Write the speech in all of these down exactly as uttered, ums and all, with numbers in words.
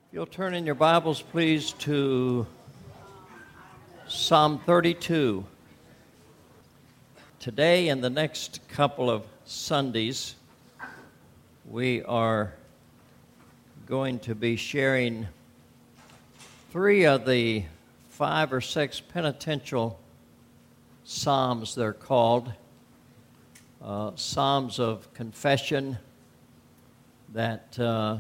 You'll turn in your Bibles, please, to Psalm thirty-two. Today and the next couple of Sundays, we are going to be sharing three of the five or six penitential psalms, they're called, uh, psalms of confession that uh,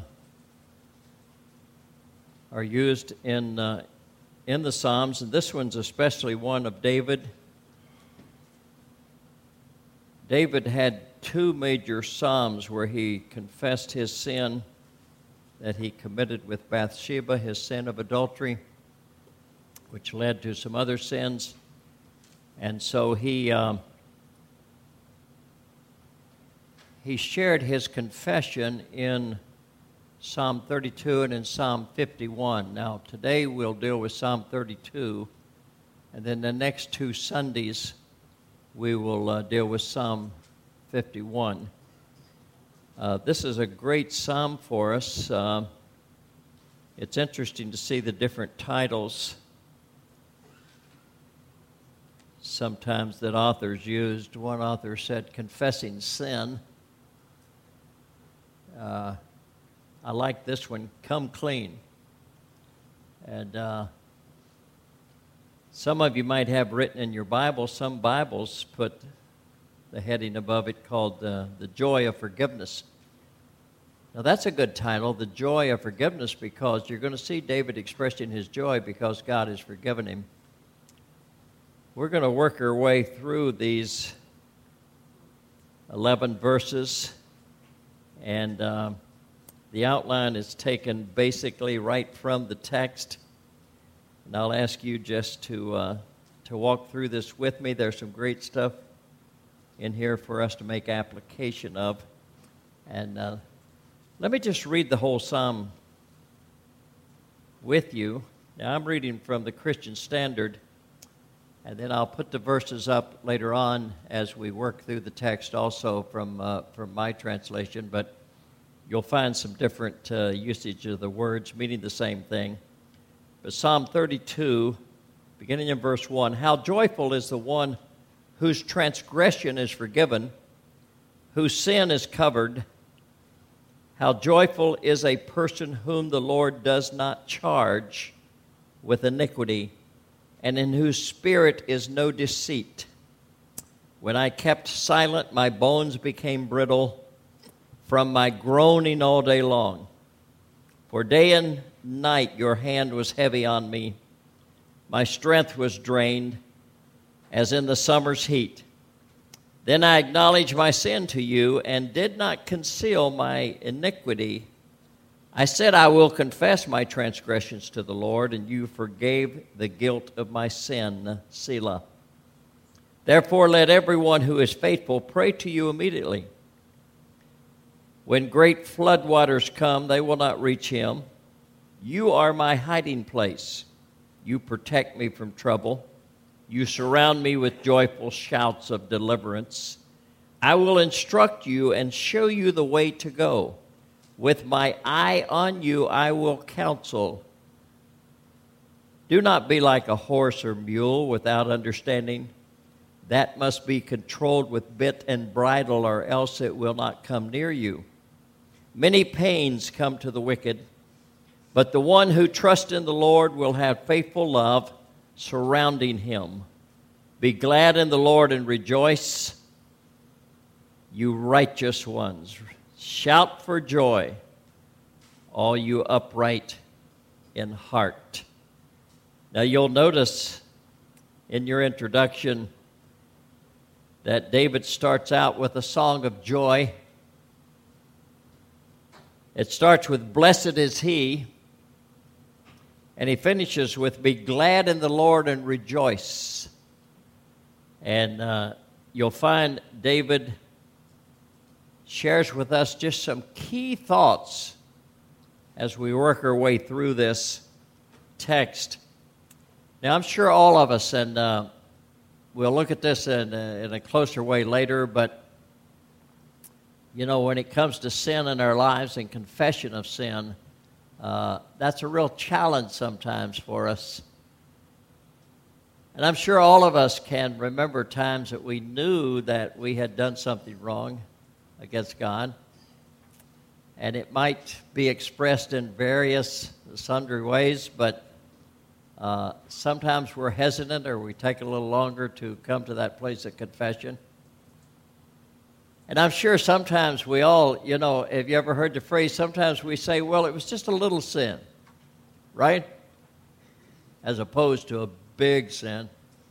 are used in uh, in the Psalms, and this one's especially one of David. David had two major psalms where he confessed his sin that he committed with Bathsheba, his sin of adultery, which led to some other sins. And so he um, he shared his confession in Psalm thirty-two and in Psalm fifty-one. Now, today we'll deal with Psalm thirty-two, and then the next two Sundays we will uh, deal with Psalm fifty-one. Uh, this is a great psalm for us. Uh, it's interesting to see the different titles sometimes that authors used. One author said, Confessing Sin. Uh, I like this one, Come Clean. And uh, some of you might have written in your Bible, some Bibles put the heading above it called uh, The Joy of Forgiveness. Now that's a good title, The Joy of Forgiveness, because you're going to see David expressing his joy because God has forgiven him. We're going to work our way through these eleven verses, and Uh, the outline is taken basically right from the text, and I'll ask you just to uh, to walk through this with me. There's some great stuff in here for us to make application of. And uh, let me just read the whole psalm with you. Now, I'm reading from the Christian Standard, and then I'll put the verses up later on as we work through the text also from uh, from my translation, but you'll find some different uh, usage of the words meaning the same thing. But Psalm thirty-two, beginning in verse one, How joyful is the one whose transgression is forgiven, whose sin is covered. How joyful is a person whom the Lord does not charge with iniquity, and in whose spirit is no deceit. When I kept silent, my bones became brittle from my groaning all day long. For day and night your hand was heavy on me. My strength was drained as in the summer's heat. Then I acknowledged my sin to you and did not conceal my iniquity. I said, I will confess my transgressions to the Lord, and you forgave the guilt of my sin. Selah. Therefore let everyone who is faithful pray to you immediately. When great floodwaters come, they will not reach him. You are my hiding place. You protect me from trouble. You surround me with joyful shouts of deliverance. I will instruct you and show you the way to go. With my eye on you, I will counsel. Do not be like a horse or mule without understanding. That must be controlled with bit and bridle, or else it will not come near you. Many pains come to the wicked, but the one who trusts in the Lord will have faithful love surrounding him. Be glad in the Lord and rejoice, you righteous ones. Shout for joy, all you upright in heart. Now you'll notice in your introduction that David starts out with a song of joy. It starts with, Blessed is he, and he finishes with, Be glad in the Lord and rejoice. And uh, you'll find David shares with us just some key thoughts as we work our way through this text. Now, I'm sure all of us, and uh, we'll look at this in, uh, in a closer way later, but you know, when it comes to sin in our lives and confession of sin, uh, that's a real challenge sometimes for us. And I'm sure all of us can remember times that we knew that we had done something wrong against God. And it might be expressed in various, sundry ways, but uh, sometimes we're hesitant or we take a little longer to come to that place of confession. And I'm sure sometimes we all, you know, have you ever heard the phrase, sometimes we say, well, it was just a little sin, right? As opposed to a big sin.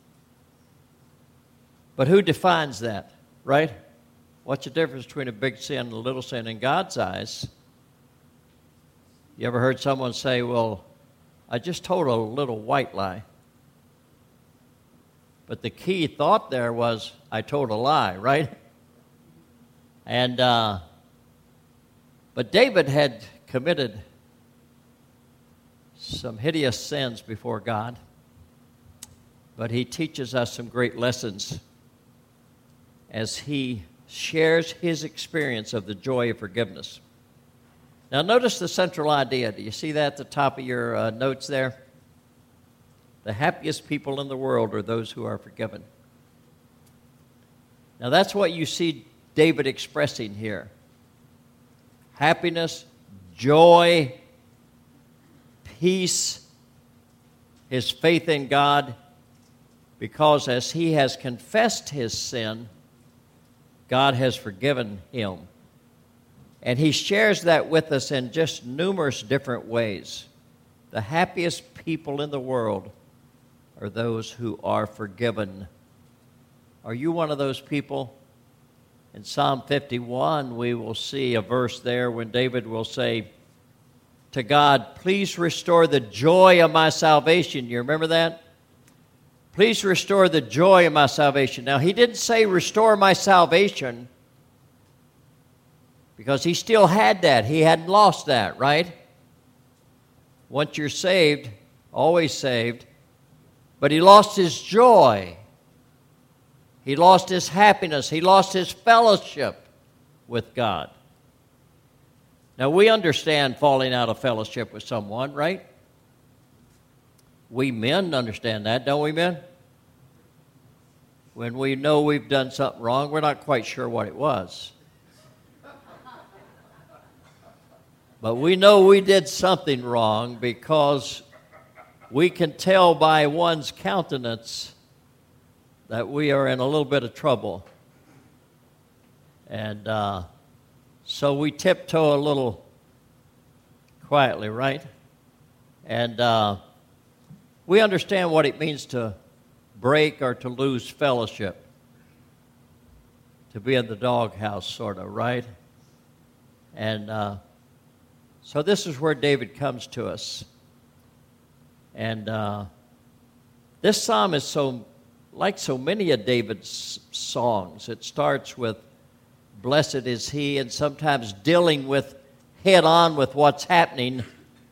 But who defines that, right? What's the difference between a big sin and a little sin in God's eyes? You ever heard someone say, well, I just told a little white lie. But the key thought there was, I told a lie, right? And, uh, but David had committed some hideous sins before God. But he teaches us some great lessons as he shares his experience of the joy of forgiveness. Now notice the central idea. Do you see that at the top of your uh, notes there? The happiest people in the world are those who are forgiven. Now that's what you see David expressing here. Happiness, joy, peace, his faith in God, because as he has confessed his sin, God has forgiven him. And he shares that with us in just numerous different ways. The happiest people in the world are those who are forgiven. Are you one of those people? In Psalm fifty-one, we will see a verse there when David will say to God, please restore the joy of my salvation. You remember that? Please restore the joy of my salvation. Now, he didn't say restore my salvation because he still had that. He hadn't lost that, right? Once you're saved, always saved. But he lost his joy. He lost his happiness. He lost his fellowship with God. Now, we understand falling out of fellowship with someone, right? We men understand that, don't we, men? When we know we've done something wrong, we're not quite sure what it was. But we know we did something wrong because we can tell by one's countenance that we are in a little bit of trouble. And uh, so we tiptoe a little quietly, right? And uh, we understand what it means to break or to lose fellowship, to be in the doghouse, sort of, right? And uh, so this is where David comes to us. And uh, this psalm is so, like so many of David's songs, it starts with, blessed is he, and sometimes dealing with, head on with what's happening.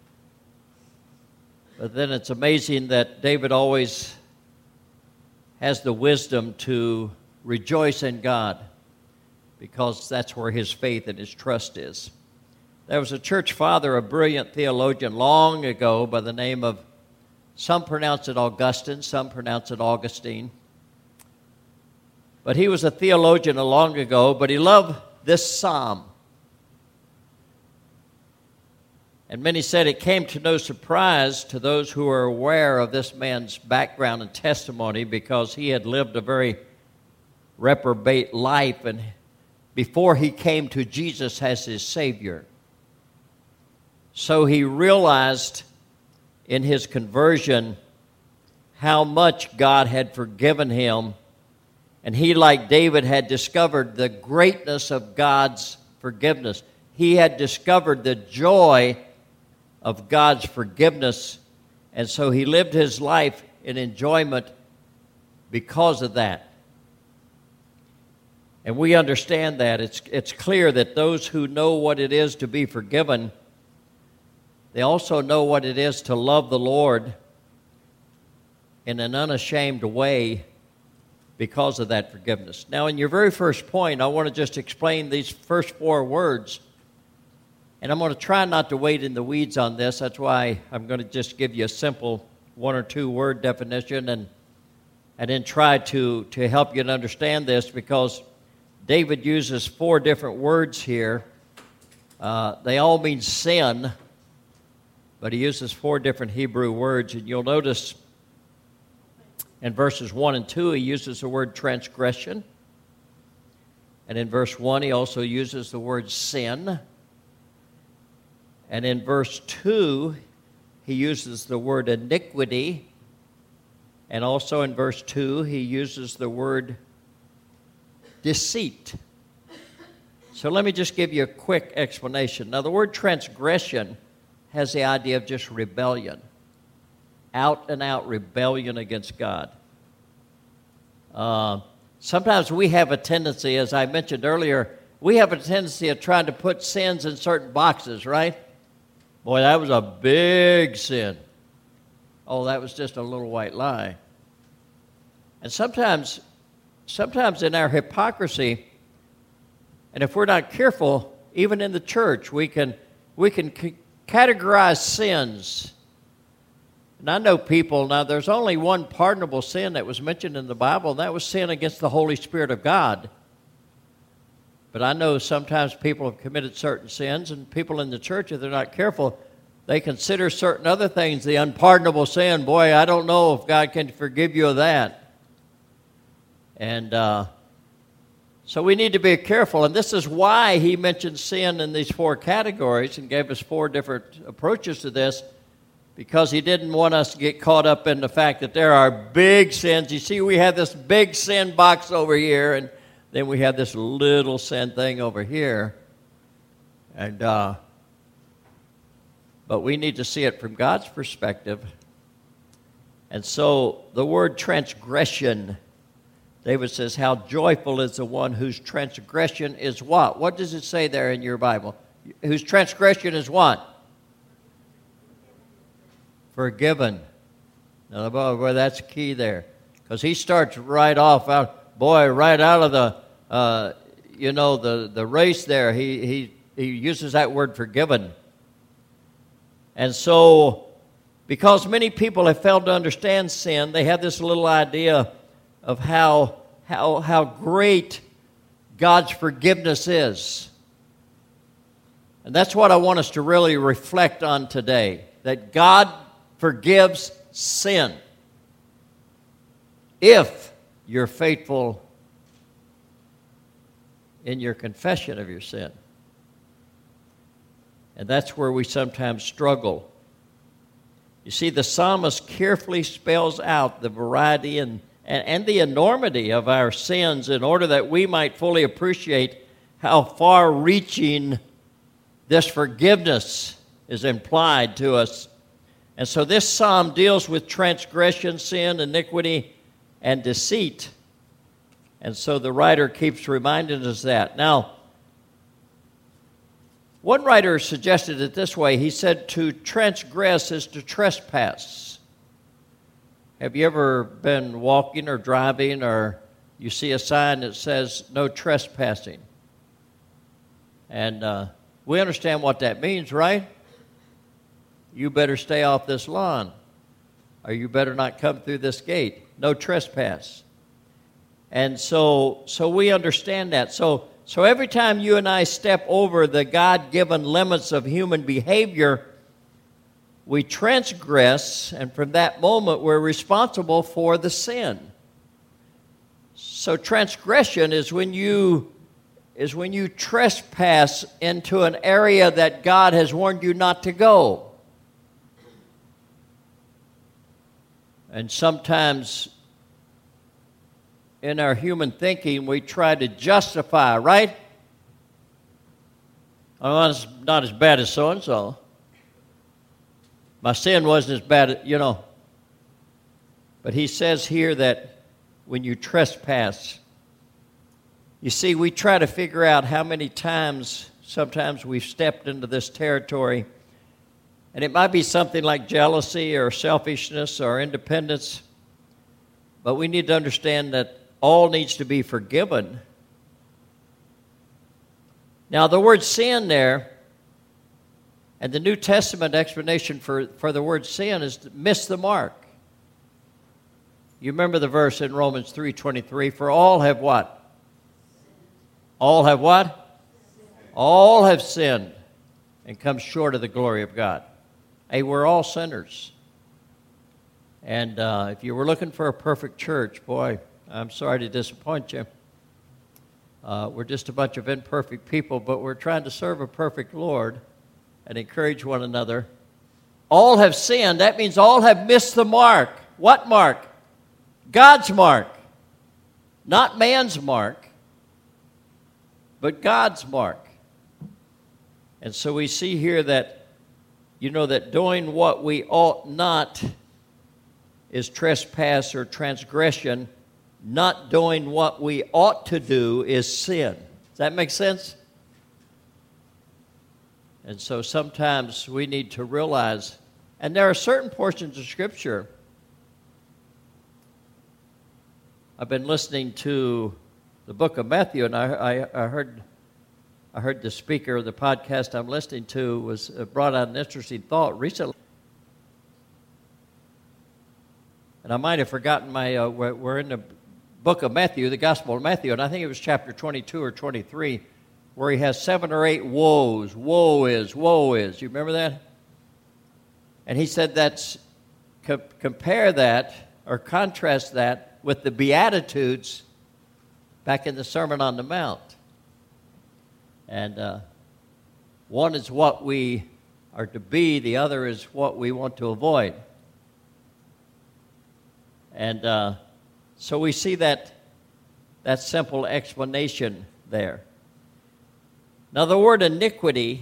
But then it's amazing that David always has the wisdom to rejoice in God because that's where his faith and his trust is. There was a church father, a brilliant theologian long ago by the name of, some pronounce it Augustine, some pronounce it Augustine. But he was a theologian long ago, but he loved this psalm. And many said it came to no surprise to those who were aware of this man's background and testimony because he had lived a very reprobate life and before he came to Jesus as his Savior. So he realized in his conversion how much God had forgiven him, and he, like David, had discovered the greatness of God's forgiveness. He had discovered the joy of God's forgiveness, and so he lived his life in enjoyment because of that. And we understand that. It's, it's clear that those who know what it is to be forgiven, they also know what it is to love the Lord in an unashamed way because of that forgiveness. Now, in your very first point, I want to just explain these first four words. And I'm going to try not to wade in the weeds on this. That's why I'm going to just give you a simple one or two word definition and and then try to, to help you to understand this, because David uses four different words here. Uh, they all mean sin, but he uses four different Hebrew words. And you'll notice in verses one and two, he uses the word transgression. And in verse one, he also uses the word sin. And in verse two, he uses the word iniquity. And also in verse two, he uses the word deceit. So let me just give you a quick explanation. Now, the word transgression has the idea of just rebellion, out and out rebellion against God. Uh, sometimes we have a tendency, as I mentioned earlier, we have a tendency of trying to put sins in certain boxes, right? Boy, that was a big sin. Oh, that was just a little white lie. And sometimes, sometimes in our hypocrisy, and if we're not careful, even in the church, we can we can c- categorize sins. And I know people, now there's only one pardonable sin that was mentioned in the Bible, and that was sin against the Holy Spirit of God. But I know sometimes people have committed certain sins, and people in the church, if they're not careful, they consider certain other things the unpardonable sin. Boy, I don't know if God can forgive you of that. And uh, so we need to be careful. And this is why he mentioned sin in these four categories and gave us four different approaches to this, because he didn't want us to get caught up in the fact that there are big sins. You see, we have this big sin box over here, and then we have this little sin thing over here. And uh, but we need to see it from God's perspective. And so the word transgression, David says, how joyful is the one whose transgression is what? What does it say there in your Bible? Whose transgression is what? Forgiven. Now, boy, that's key there. Because he starts right off, out, boy, right out of the, uh, you know, the, the race there. He, he, he uses that word forgiven. And so, because many people have failed to understand sin, they have this little idea of how, how, how great God's forgiveness is. And that's what I want us to really reflect on today, that God forgives sin if you're faithful in your confession of your sin. And that's where we sometimes struggle. You see, the psalmist carefully spells out the variety and, and, and the enormity of our sins in order that we might fully appreciate how far-reaching this forgiveness is implied to us. And so this psalm deals with transgression, sin, iniquity, and deceit. And so the writer keeps reminding us that. Now, one writer suggested it this way. He said to transgress is to trespass. Have you ever been walking or driving or you see a sign that says no trespassing? And uh, we understand what that means, right? You better stay off this lawn, or you better not come through this gate. No trespass. And so, so we understand that. So, so every time you and I step over the God-given limits of human behavior, we transgress, and from that moment, we're responsible for the sin. So transgression is when you is when you trespass into an area that God has warned you not to go. And sometimes in our human thinking, we try to justify, right? Oh, it's not as bad as so-and-so. My sin wasn't as bad, you know. But he says here that when you trespass, you see, we try to figure out how many times, sometimes we've stepped into this territory. And it might be something like jealousy or selfishness or independence. But we need to understand that all needs to be forgiven. Now, the word sin there And the New Testament explanation for, for the word sin is to miss the mark. You remember the verse in Romans three twenty-three, for all have what? All have what? All have sinned and come short of the glory of God. Hey, we're all sinners. And uh, if you were looking for a perfect church, boy, I'm sorry to disappoint you. Uh, we're just a bunch of imperfect people, but we're trying to serve a perfect Lord and encourage one another. All have sinned. That means all have missed the mark. What mark? God's mark. Not man's mark, but God's mark. And so we see here that, you know, that doing what we ought not is trespass or transgression. Not doing what we ought to do is sin. Does that make sense? And so sometimes we need to realize, and there are certain portions of Scripture. I've been listening to the book of Matthew, and I, I, I heard I heard the speaker of the podcast I'm listening to was uh, brought out an interesting thought recently. And I might have forgotten my, uh, we're, we're in the book of Matthew, the Gospel of Matthew, and I think it was chapter twenty-two or twenty-three, where he has seven or eight woes. Woe is, woe is. You remember that? And he said that's, co- compare that or contrast that with the Beatitudes back in the Sermon on the Mount. And uh, one is what we are to be, the other is what we want to avoid. And uh, so we see that, that simple explanation there. Now the word iniquity,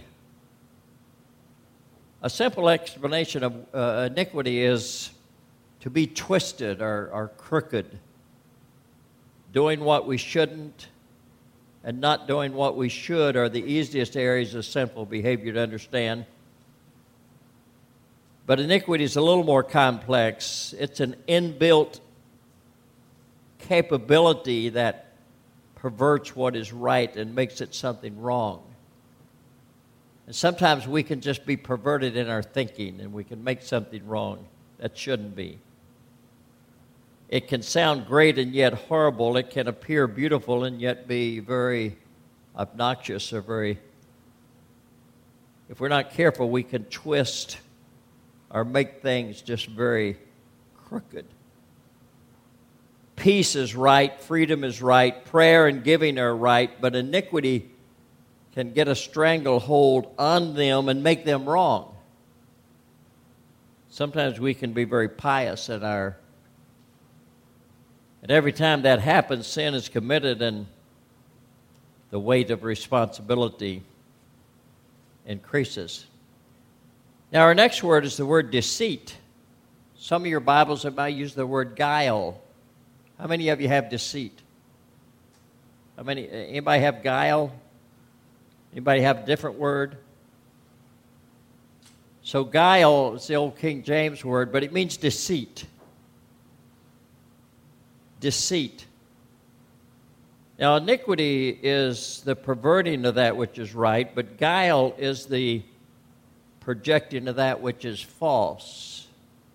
a simple explanation of uh, iniquity is to be twisted or, or crooked, doing what we shouldn't and not doing what we should are the easiest areas of sinful behavior to understand. But iniquity is a little more complex. It's an inbuilt capability that perverts what is right and makes it something wrong. And sometimes we can just be perverted in our thinking and we can make something wrong that shouldn't be. It can sound great and yet horrible. It can appear beautiful and yet be very obnoxious or very... If we're not careful, we can twist or make things just very crooked. Peace is right, freedom is right, prayer and giving are right, but iniquity can get a stranglehold on them and make them wrong. Sometimes we can be very pious in our... And every time that happens, sin is committed and the weight of responsibility increases. Now, our next word is the word deceit. Some of your Bibles have might use the word guile. How many of you have deceit? How many? Anybody have guile? Anybody have a different word? So guile is the old King James word, but it means deceit. Deceit. Now, iniquity is the perverting of that which is right, but guile is the projecting of that which is false.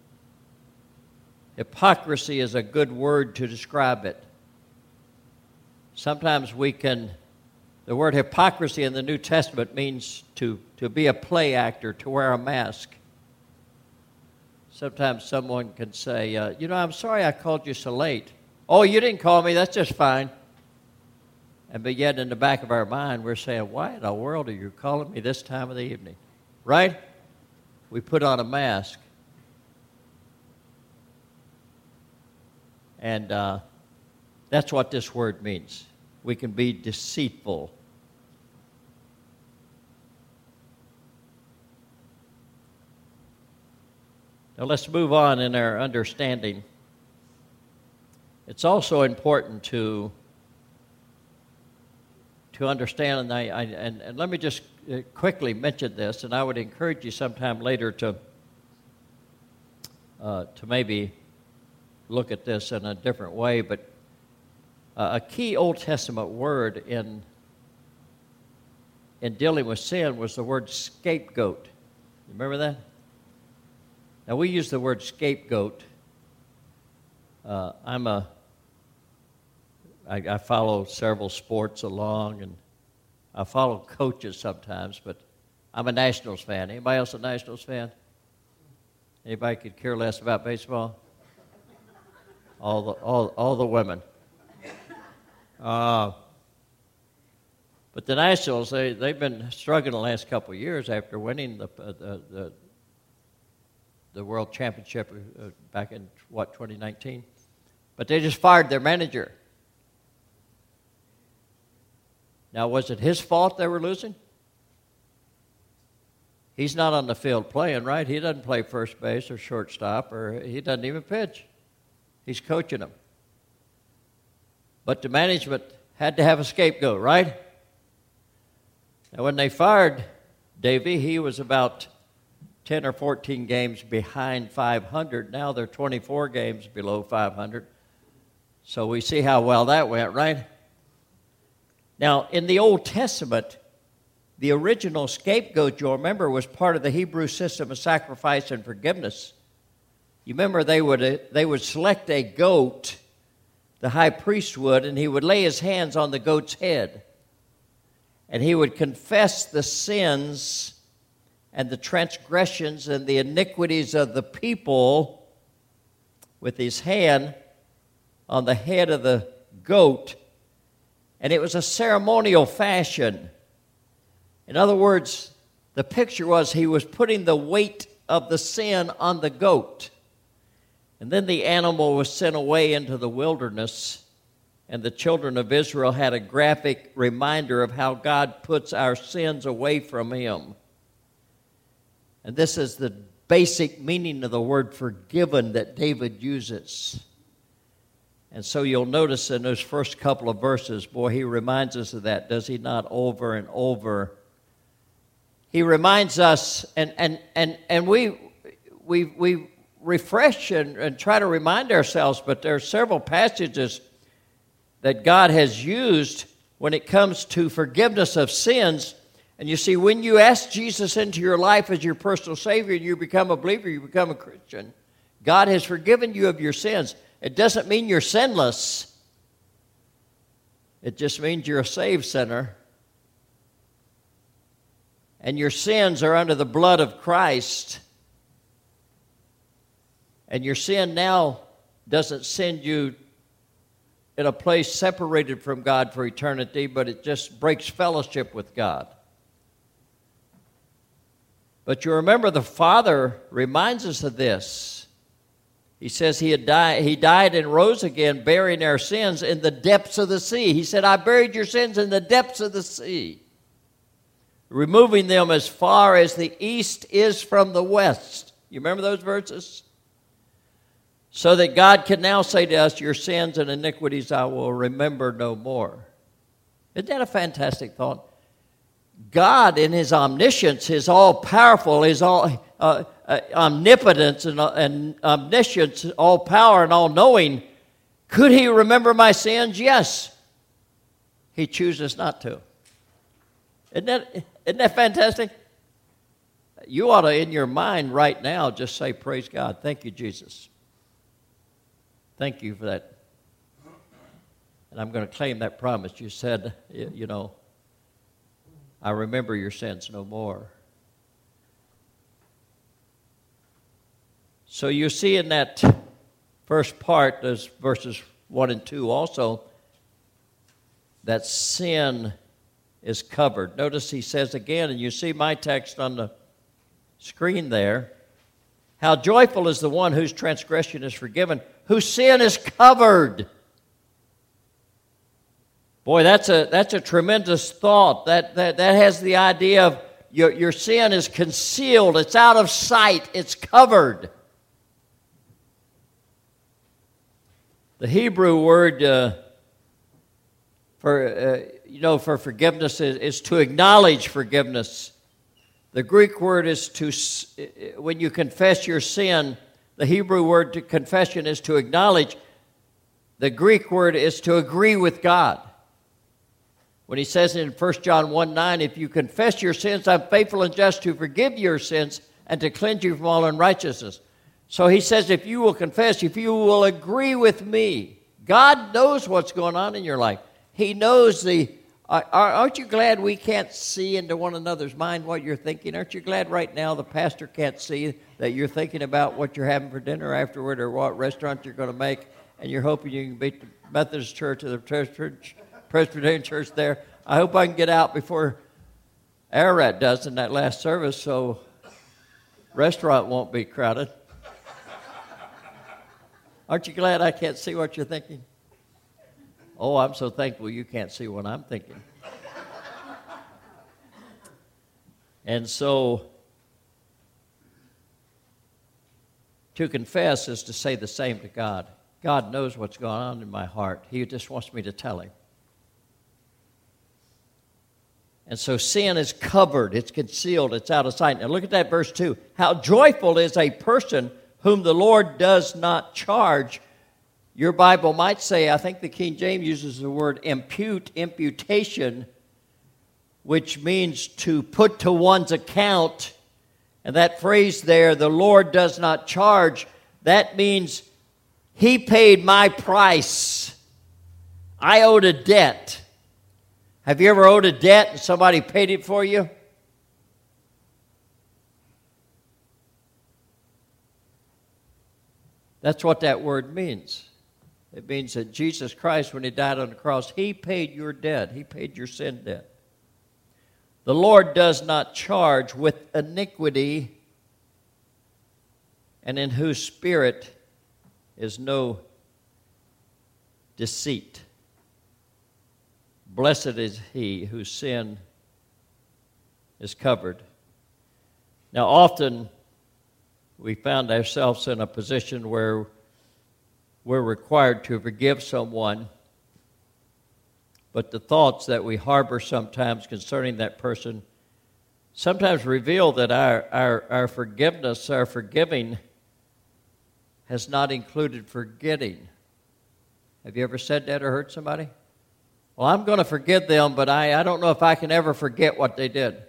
Hypocrisy is a good word to describe it. Sometimes we can, the word hypocrisy in the New Testament means to, to be a play actor, to wear a mask. Sometimes someone can say, uh, you know, I'm sorry I called you so late. Oh, you didn't call me, that's just fine. And but yet in the back of our mind, we're saying, why in the world are you calling me this time of the evening? Right? We put on a mask. And uh, that's what this word means. We can be deceitful. Now let's move on in our understanding. It's also important to, to understand, and, I, I, and, and let me just quickly mention this, and I would encourage you sometime later to, uh, to maybe look at this in a different way, but uh, a key Old Testament word in, in dealing with sin was the word scapegoat. Remember that? Now, we use the word scapegoat. Uh, I'm a, I, I follow several sports along, and I follow coaches sometimes, but I'm a Nationals fan. Anybody else a Nationals fan? Anybody could care less about baseball? All the, all, all the women. Uh, but the Nationals, they, they've been struggling the last couple of years after winning the, uh, the, the, the World Championship uh, back in, what, twenty nineteen? But they just fired their manager. Now, was it his fault they were losing? He's not on the field playing, right? He doesn't play first base or shortstop, or he doesn't even pitch. He's coaching them. But the management had to have a scapegoat, right? Now, when they fired Davey, he was about ten or fourteen games behind five hundred. Now they're twenty-four games below five hundred. So we see how well that went, right? Now, in the Old Testament, the original scapegoat, you'll remember, was part of the Hebrew system of sacrifice and forgiveness. You remember they would, they would select a goat, the high priest would, and he would lay his hands on the goat's head. And he would confess the sins and the transgressions and the iniquities of the people with his hand on the head of the goat. And it was a ceremonial fashion. In other words, the picture was he was putting the weight of the sin on the goat. And then the animal was sent away into the wilderness, and the children of Israel had a graphic reminder of how God puts our sins away from him. And this is the basic meaning of the word forgiven that David uses. And so you'll notice in those first couple of verses, boy, he reminds us of that, does he not, over and over? He reminds us, and and and, and we we we refresh and, and try to remind ourselves, but there are several passages that God has used when it comes to forgiveness of sins. And you see, when you ask Jesus into your life as your personal Savior and you become a believer, you become a Christian, God has forgiven you of your sins. It doesn't mean you're sinless. It just means you're a saved sinner. And your sins are under the blood of Christ. And your sin now doesn't send you in a place separated from God for eternity, but it just breaks fellowship with God. But you remember the Father reminds us of this. He says he had died, he died and rose again, burying our sins in the depths of the sea. He said, I buried your sins in the depths of the sea, removing them as far as the east is from the west. You remember those verses? So that God can now say to us, your sins and iniquities I will remember no more. Isn't that a fantastic thought? God in his omniscience, his all-powerful, his all uh, uh, omnipotence and, uh, and omniscience, all-power and all-knowing, could he remember my sins? Yes. He chooses not to. Isn't that, isn't that fantastic? You ought to, in your mind right now, just say, praise God. Thank you, Jesus. Thank you for that. And I'm going to claim that promise. You said, you know, I remember your sins no more. So you see in that first part, those verses one and two also, that sin is covered. Notice he says again, and you see my text on the screen there, how joyful is the one whose transgression is forgiven, whose sin is covered. Boy, that's a that's a tremendous thought. That that, that has the idea of your, your sin is concealed. It's out of sight. It's covered. The Hebrew word uh, for uh, you know for forgiveness is, is to acknowledge forgiveness. The Greek word is to, when you confess your sin, the Hebrew word to confession is to acknowledge. The Greek word is to agree with God. When he says in First John one nine, if you confess your sins, I'm faithful and just to forgive your sins and to cleanse you from all unrighteousness. So he says, if you will confess, if you will agree with me, God knows what's going on in your life. He knows the, uh, aren't you glad we can't see into one another's mind what you're thinking? Aren't you glad right now the pastor can't see that you're thinking about what you're having for dinner afterward or what restaurant you're going to make, and you're hoping you can beat the Methodist church or the church, Presbyterian church there? I hope I can get out before Ararat does in that last service so restaurant won't be crowded. Aren't you glad I can't see what you're thinking? Oh, I'm so thankful you can't see what I'm thinking. And so, to confess is to say the same to God. God knows what's going on in my heart. He just wants me to tell him. And so sin is covered, it's concealed, it's out of sight. Now look at that verse two. How joyful is a person whom the Lord does not charge. Your Bible might say, I think the King James uses the word impute, imputation, which means to put to one's account. And that phrase there, the Lord does not charge, that means he paid my price. I owed a debt. Have you ever owed a debt and somebody paid it for you? That's what that word means. It means that Jesus Christ, when he died on the cross, he paid your debt. He paid your sin debt. The Lord does not charge with iniquity, and in whose spirit is no deceit. Blessed is he whose sin is covered. Now, often we found ourselves in a position where we're required to forgive someone, but the thoughts that we harbor sometimes concerning that person sometimes reveal that our, our, our forgiveness, our forgiving, has not included forgetting. Have you ever said that or heard somebody? Well, I'm going to forgive them, but I, I don't know if I can ever forget what they did.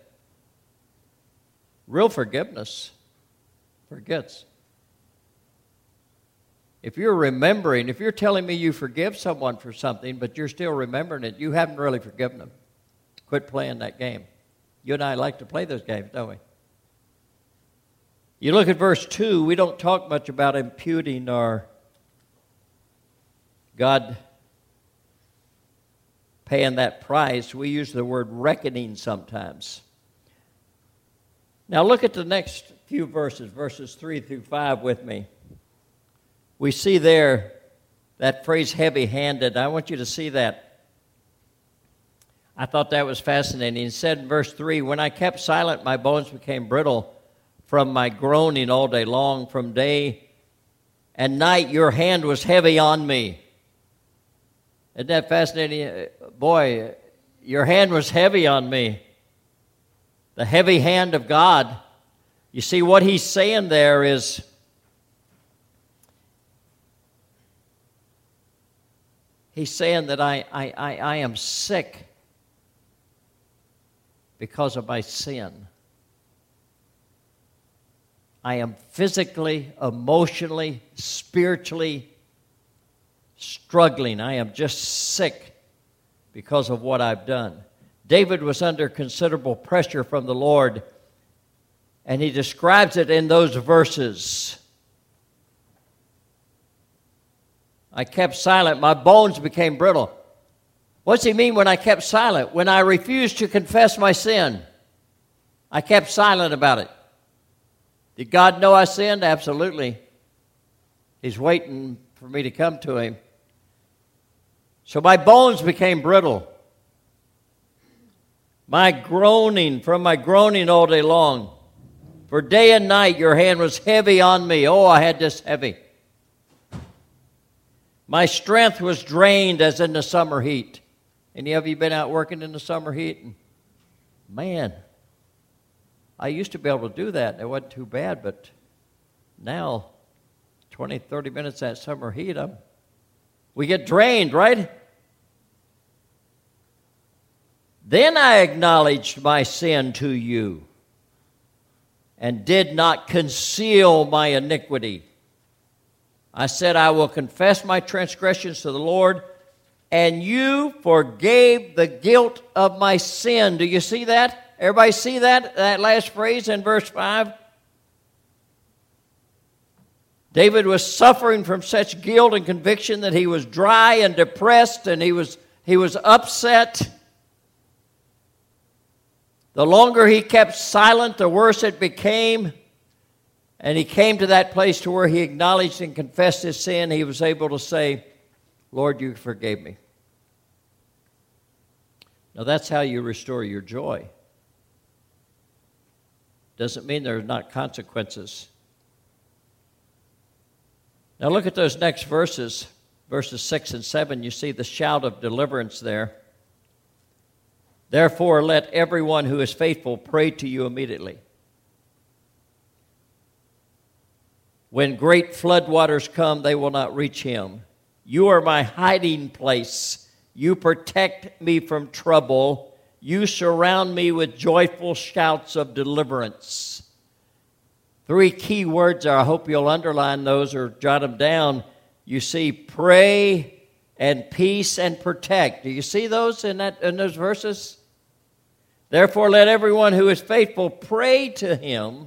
Real forgiveness forgets. If you're remembering, if you're telling me you forgive someone for something, but you're still remembering it, you haven't really forgiven them. Quit playing that game. You and I like to play those games, don't we? You look at verse two, we don't talk much about imputing or God paying that price. We use the word reckoning sometimes. Now look at the next few verses, verses three through five with me. We see there that phrase heavy-handed. I want you to see that. I thought that was fascinating. It said in verse three, when I kept silent, my bones became brittle from my groaning all day long. From day and night, your hand was heavy on me. Isn't that fascinating? Boy, your hand was heavy on me. The heavy hand of God. You see, what he's saying there is, he's saying that I, I, I, I am sick because of my sin. I am physically, emotionally, spiritually struggling. I am just sick because of what I've done. David was under considerable pressure from the Lord, and he describes it in those verses. I kept silent. My bones became brittle. What's he mean when I kept silent? When I refused to confess my sin, I kept silent about it. Did God know I sinned? Absolutely. He's waiting for me to come to him. So my bones became brittle. My groaning, from my groaning all day long. For day and night your hand was heavy on me. Oh, I had this heavy. My strength was drained as in the summer heat. Any of you been out working in the summer heat? And man, I used to be able to do that. It wasn't too bad, but now, twenty, thirty minutes that summer heat, I'm, we get drained, right? Then I acknowledged my sin to you and did not conceal my iniquity. I said, I will confess my transgressions to the Lord, and you forgave the guilt of my sin. Do you see that? Everybody see that? That last phrase in verse five? David was suffering from such guilt and conviction that he was dry and depressed, and he was, he was upset. The longer he kept silent, the worse it became. And he came to that place to where he acknowledged and confessed his sin. He was able to say, Lord, you forgave me. Now that's how you restore your joy. Doesn't mean there are not consequences. Now look at those next verses, verses six and seven. You see the shout of deliverance there. Therefore, let everyone who is faithful pray to you immediately. When great floodwaters come, they will not reach him. You are my hiding place. You protect me from trouble. You surround me with joyful shouts of deliverance. Three key words there. I hope you'll underline those or jot them down. You see pray and peace and protect. Do you see those in that in those verses? Therefore, let everyone who is faithful pray to him.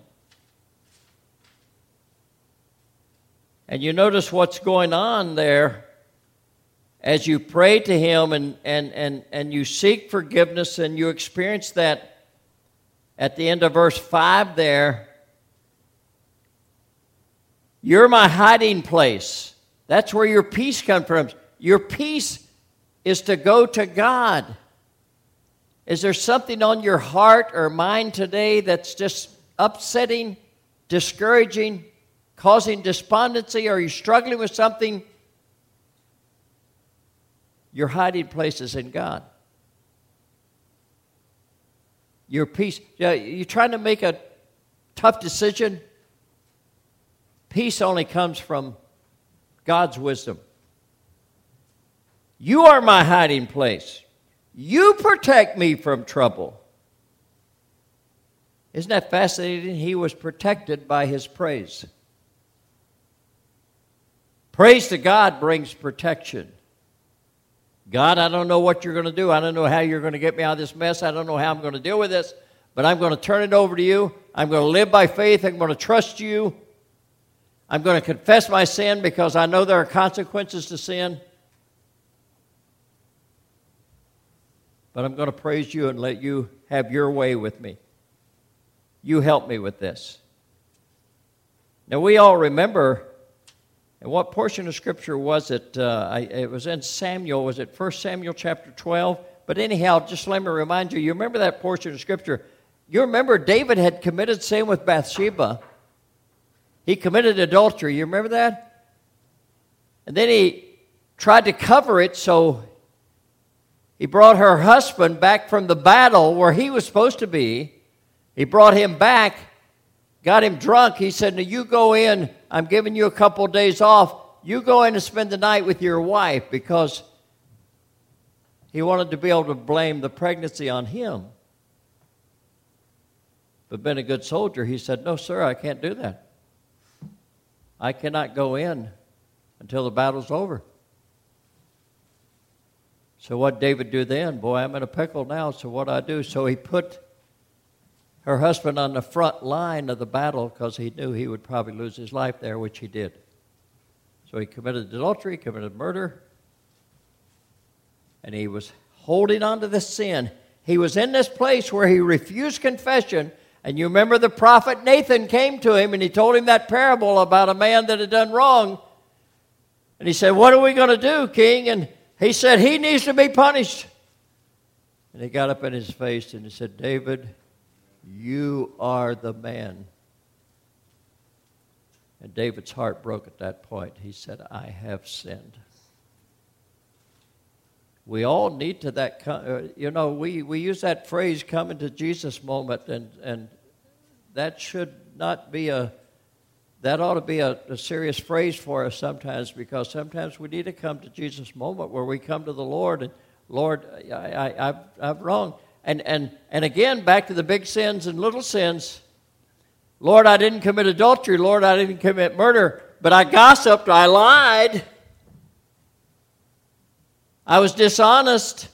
And you notice what's going on there as you pray to him and, and, and, and you seek forgiveness, and you experience that at the end of verse five there. You're my hiding place. That's where your peace comes from. Your peace is to go to God. Is there something on your heart or mind today that's just upsetting, discouraging, causing despondency? Are you struggling with something? Your hiding place is in God. Your peace. You're trying to make a tough decision. Peace only comes from God's wisdom. You are my hiding place. You protect me from trouble. Isn't that fascinating? He was protected by his praise. Praise to God brings protection. God, I don't know what you're going to do. I don't know how you're going to get me out of this mess. I don't know how I'm going to deal with this. But I'm going to turn it over to you. I'm going to live by faith. I'm going to trust you. I'm going to confess my sin because I know there are consequences to sin. But I'm going to praise you and let you have your way with me. You help me with this. Now, we all remember, and what portion of Scripture was it? Uh, I, it was in Samuel. Was it First Samuel chapter twelve? But anyhow, just let me remind you, you remember that portion of Scripture. You remember David had committed sin with Bathsheba. He committed adultery. You remember that? And then he tried to cover it, so he brought her husband back from the battle where he was supposed to be. He brought him back, got him drunk. He said, now you go in. I'm giving you a couple of days off. You go in and spend the night with your wife, because he wanted to be able to blame the pregnancy on him. But being a good soldier, he said, no, sir, I can't do that. I cannot go in until the battle's over. So what did David do then? Boy, I'm in a pickle now, so what do I do? So he put her husband on the front line of the battle because he knew he would probably lose his life there, which he did. So he committed adultery, committed murder, and he was holding on to the sin. He was in this place where he refused confession. And you remember the prophet Nathan came to him and he told him that parable about a man that had done wrong. And he said, what are we going to do, king? And he said, he needs to be punished. And he got up in his face and he said, David, you are the man. And David's heart broke at that point. He said, I have sinned. We all need to that, you know, we, we use that phrase, coming to Jesus moment, and, and that should not be a, that ought to be a, a serious phrase for us sometimes, because sometimes we need to come to Jesus moment where we come to the Lord and, Lord, I, I, I've, I've wronged. And, and, and again, back to the big sins and little sins. Lord, I didn't commit adultery. Lord, I didn't commit murder. But I gossiped. I lied. I was dishonest.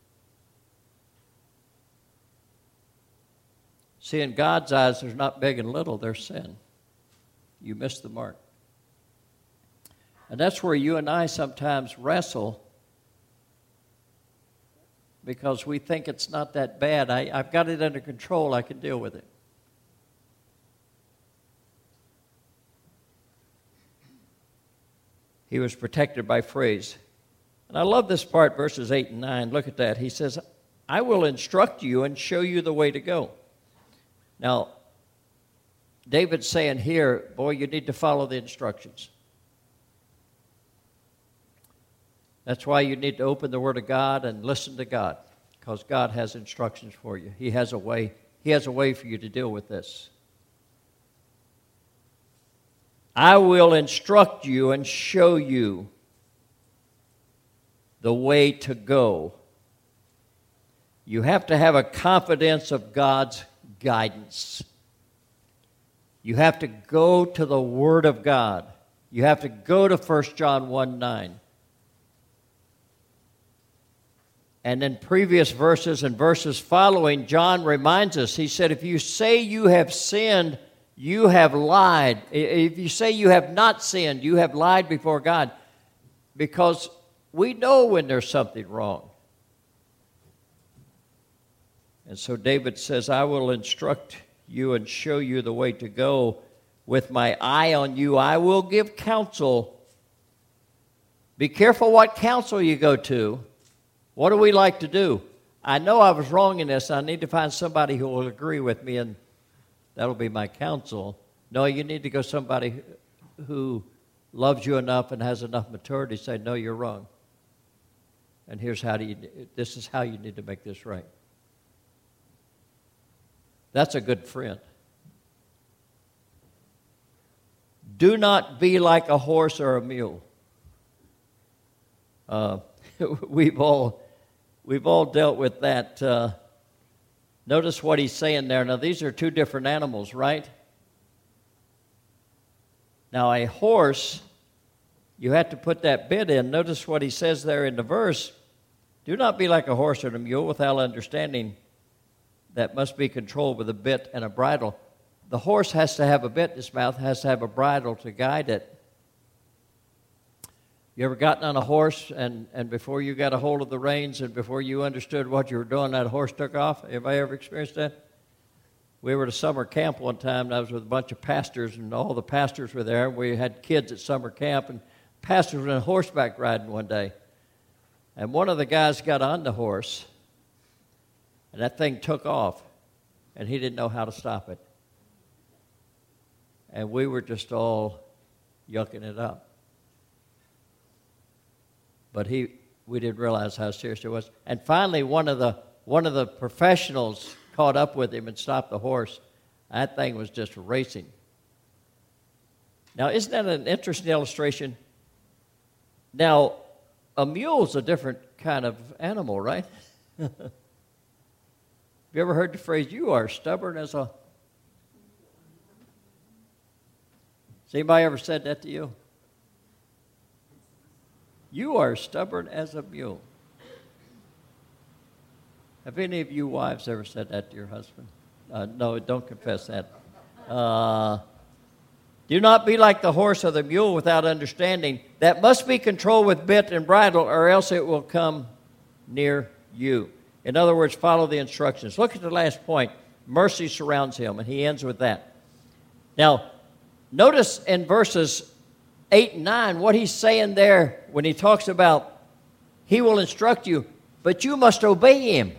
See, in God's eyes, there's not big and little. There's sin. You missed the mark. And that's where you and I sometimes wrestle, because we think it's not that bad. I, I've got it under control. I can deal with it. He was protected by phrase. And I love this part, verses eight and nine. Look at that. He says, I will instruct you and show you the way to go. Now, David's saying here, boy, you need to follow the instructions. That's why you need to open the Word of God and listen to God, because God has instructions for you. He has a way. He has a way for you to deal with this. I will instruct you and show you the way to go. You have to have a confidence of God's guidance. You have to go to the Word of God. You have to go to First John one nine. And in previous verses and verses following, John reminds us, he said, if you say you have sinned, you have lied. If you say you have not sinned, you have lied before God. Because we know when there's something wrong. And so David says, I will instruct you and show you the way to go. With my eye on you, I will give counsel. Be careful what counsel you go to. What do we like to do? I know I was wrong in this. I need to find somebody who will agree with me, and that'll be my counsel. No, you need to go somebody who loves you enough and has enough maturity to say, no, you're wrong. And here's how do you, this is how you need to make this right. That's a good friend. Do not be like a horse or a mule. Uh, we've all we've all dealt with that. Uh, notice what he's saying there. Now, these are two different animals, right? Now, a horse, you have to put that bit in. Notice what he says there in the verse. Do not be like a horse or a mule without understanding that must be controlled with a bit and a bridle. The horse has to have a bit in its mouth, has to have a bridle to guide it. You ever gotten on a horse and, and before you got a hold of the reins and before you understood what you were doing, that horse took off? Anybody ever experienced that? We were at a summer camp one time, and I was with a bunch of pastors, and all the pastors were there. We had kids at summer camp, and pastors were on horseback riding one day. And one of the guys got on the horse, and that thing took off, and he didn't know how to stop it. And we were just all yucking it up. But he, we didn't realize how serious it was. And finally, one of the one of the professionals caught up with him and stopped the horse. That thing was just racing. Now, isn't that an interesting illustration? Now, a mule's a different kind of animal, right? Have you ever heard the phrase, you are stubborn as a... Has anybody ever said that to you? You are stubborn as a mule. Have any of you wives ever said that to your husband? Uh, no, don't confess that. Uh, do not be like the horse or the mule without understanding. That must be controlled with bit and bridle, or else it will come near you. In other words, follow the instructions. Look at the last point. Mercy surrounds him, and he ends with that. Now, notice in verses eight and nine, what he's saying there when he talks about he will instruct you, but you must obey him.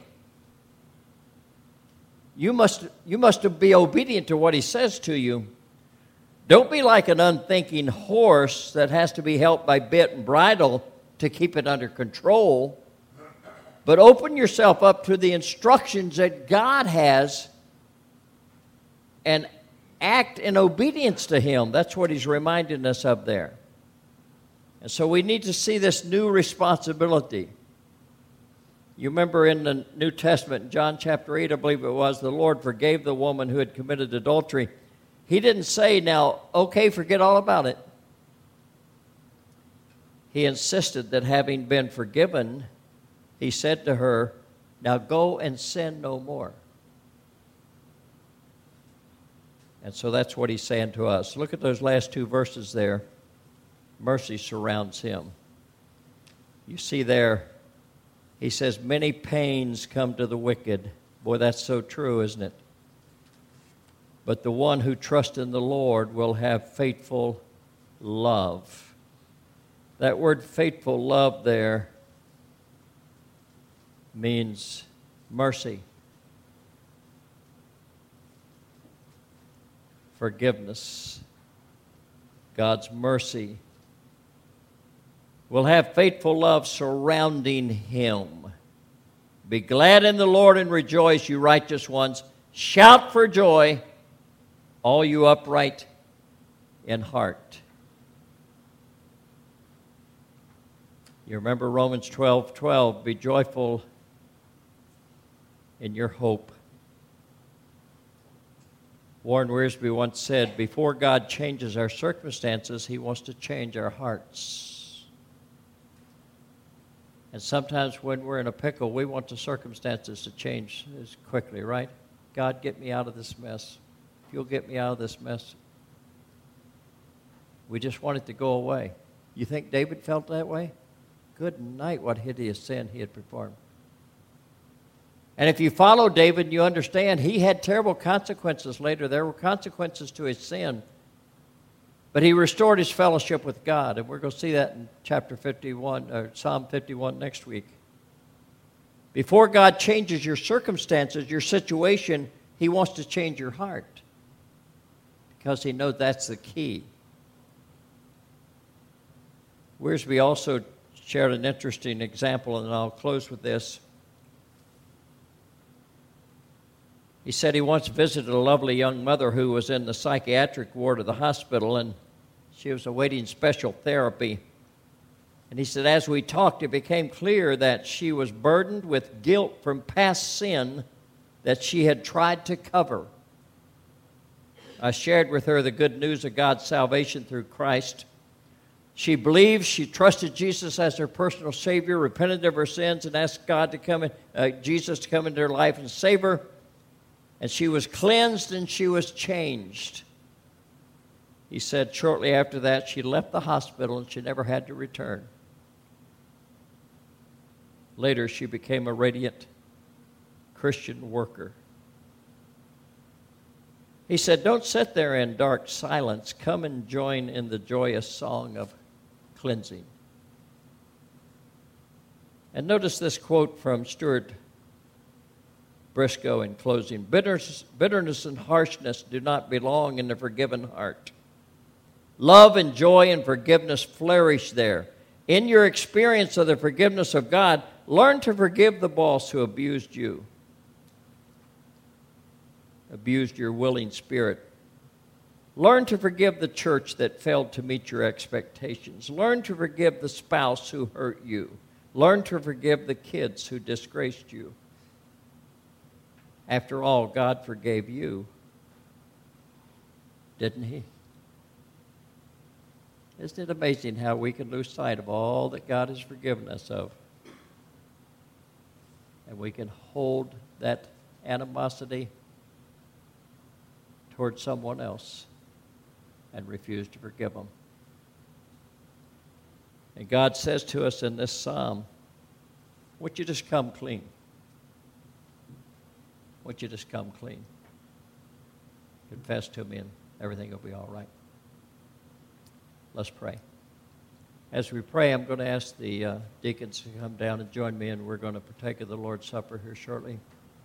You must, you must be obedient to what he says to you. Don't be like an unthinking horse that has to be helped by bit and bridle to keep it under control, but open yourself up to the instructions that God has and act in obedience to him. That's what he's reminding us of there. And so we need to see this new responsibility. You remember in the New Testament, in John chapter eight, I believe it was, the Lord forgave the woman who had committed adultery. He didn't say, now, okay, forget all about it. He insisted that having been forgiven, he said to her, now go and sin no more. And so that's what he's saying to us. Look at those last two verses there. Mercy surrounds him. You see there, he says, many pains come to the wicked. Boy, that's so true, isn't it? But the one who trusts in the Lord will have faithful love. That word faithful love there means mercy, forgiveness, God's mercy. Will have faithful love surrounding him. Be glad in the Lord and rejoice, you righteous ones. Shout for joy, all you upright in heart. You remember Romans twelve twelve, be joyful in your hope. Warren Wiersbe once said, before God changes our circumstances, he wants to change our hearts. And sometimes when we're in a pickle, we want the circumstances to change as quickly, right? God, get me out of this mess. If you'll get me out of this mess. We just want it to go away. You think David felt that way? Good night, what hideous sin he had performed. And if you follow David, you understand he had terrible consequences later. There were consequences to his sin. But he restored his fellowship with God. And we're going to see that in chapter fifty-one, or Psalm fifty-one next week. Before God changes your circumstances, your situation, he wants to change your heart. Because he knows that's the key. Wiersbe also shared an interesting example, and I'll close with this. He said he once visited a lovely young mother who was in the psychiatric ward of the hospital, and she was awaiting special therapy. And he said, as we talked, it became clear that she was burdened with guilt from past sin that she had tried to cover. I shared with her the good news of God's salvation through Christ. She believed, she trusted Jesus as her personal Savior, repented of her sins, and asked God to come in, uh, Jesus to come into her life and save her. And she was cleansed and she was changed. He said shortly after that, she left the hospital and she never had to return. Later, she became a radiant Christian worker. He said, don't sit there in dark silence. Come and join in the joyous song of cleansing. And notice this quote from Stuart Briscoe in closing. Bitterness, bitterness and harshness do not belong in the forgiven heart. Love and joy and forgiveness flourish there. In your experience of the forgiveness of God, learn to forgive the boss who abused you, abused your willing spirit. Learn to forgive the church that failed to meet your expectations. Learn to forgive the spouse who hurt you. Learn to forgive the kids who disgraced you. After all, God forgave you, didn't he? Isn't it amazing how we can lose sight of all that God has forgiven us of? And we can hold that animosity toward someone else and refuse to forgive them. And God says to us in this psalm, won't you just come clean? Won't you just come clean? Confess to me and everything will be all right. Let's pray. As we pray, I'm going to ask the uh, deacons to come down and join me, and we're going to partake of the Lord's Supper here shortly.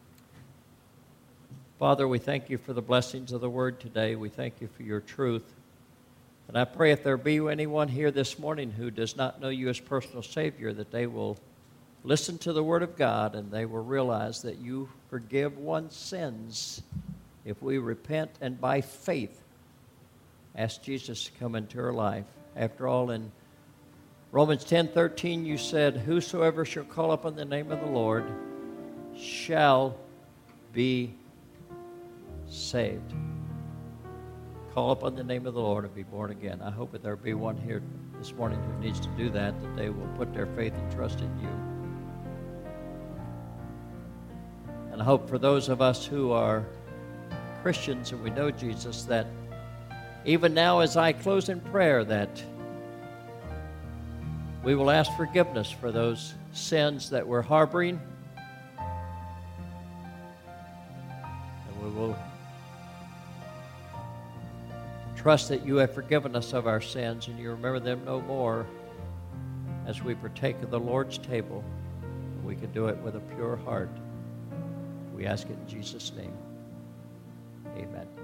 Father, we thank you for the blessings of the Word today. We thank you for your truth. And I pray if there be anyone here this morning who does not know you as personal Savior, that they will listen to the Word of God and they will realize that you forgive one's sins if we repent and by faith ask Jesus to come into our life. After all, in Romans ten thirteen, you said, whosoever shall call upon the name of the Lord shall be saved. call upon the name of the Lord and be born again. I hope that there be one here this morning who needs to do that, that they will put their faith and trust in you. And I hope for those of us who are Christians and we know Jesus, that even now as I close in prayer, that we will ask forgiveness for those sins that we're harboring. And we will trust that you have forgiven us of our sins and you remember them no more as we partake of the Lord's table. We can do it with a pure heart. We ask it in Jesus' name. Amen.